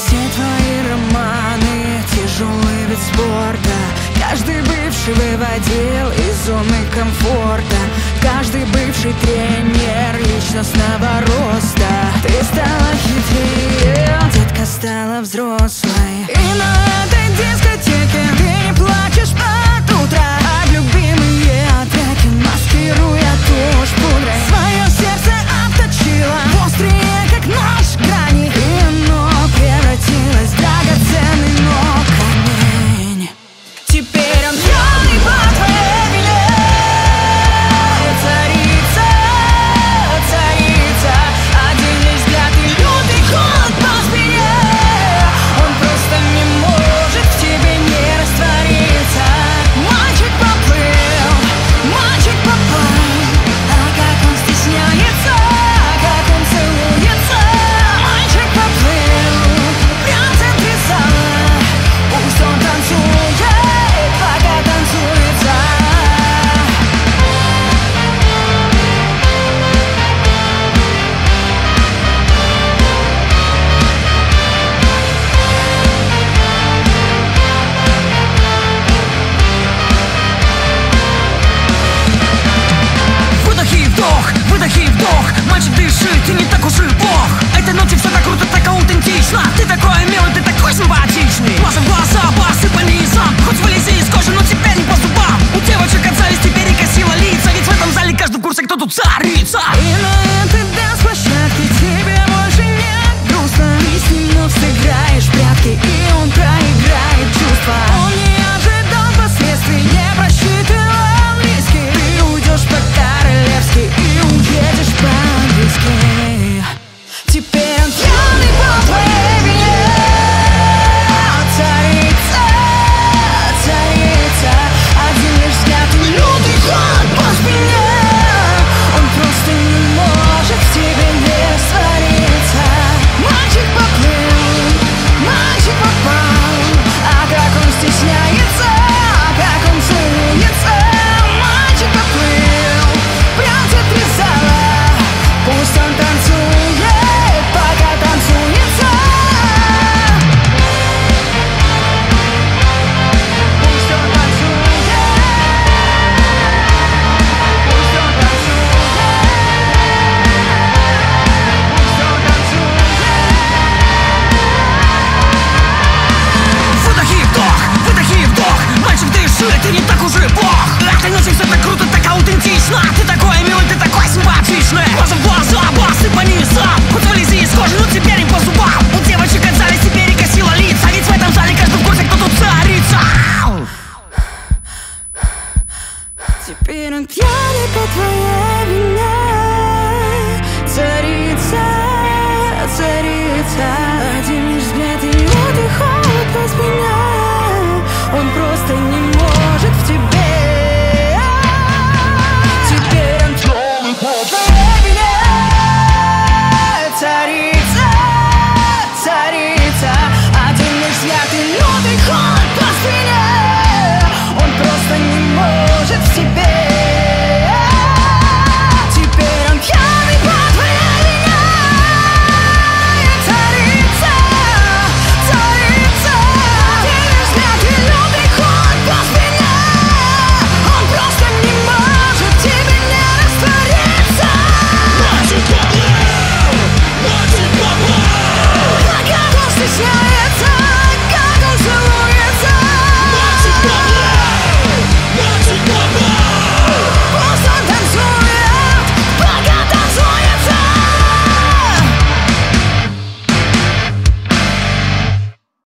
Все твои романы, тяжелый вид спорта. Каждый бывший выводил из зоны комфорта. Каждый бывший тренер личностного роста. Ты стала хитрее, детка стала взрослой. И на этой дискотеке ты не плачешь под утро. А любимые треки, маскируя тушь пудрой, свое сердце обточила в острые, как нож, грани. И оно превратилось в драгоценный, но камень. Теперь он пьяный по твоей вине. Царица, царица. Один лишь взгляд и лютый холод по спине. Он просто не может в тебе не раствориться. Мальчик поплыл, мальчик попал. А как он стесняется, как он целуется. Мальчик поплыл, прям в центре зала. Пусть он танцует, пока танцуется. Выдох и вдох, мальчик дышит, ты не так уж и плох. Этой ночью все так круто, так аутентично. Ты такой милый, ты такой симпатичный. Глаза в глаза, басы по низам. Хоть вылези из кожи, но тебя не по зубам. У девочек от зависти перекосило лица. Ведь в этом зале каждый в курсе, кто тут царица. И на этой дэнс-площадке тебе больше не грустно. Ты с ним вновь сыграешь в прятки, и он проиграет чувства. Он не ожидал последствий, не просчитывал риски. Ты уйдешь по-королевски и уедешь по-английски. Теперь он пьяный по твоей вине. Царица, царица. Один лишь взгляд и лютый холод по спине. Он просто не может в тебе не раствориться. Мальчик поплыл, мальчик попал. А как он стесняется, как он целуется. Мальчик поплыл, прям в центре зала. Пусть он танцует, пока танцуется. Пусть он танцует, пусть он танцует, пусть он танцует. Выдох и вдох, мальчик дышит, ты не так уж и плох. Этой ночью все так круто, так аутентично. Ты такой милый, ты такой симпатичный. Глаза в глаза, басы по низам. Хоть вылези из кожи, но теперь не по зубам. У девочек от зависти перекосило лица. Ведь в этом зале каждый в курсе, кто тут царица. Теперь он пьяный по твоей вине. Царица, царица. Один лишь взгляд и лютый холод по спине. Он просто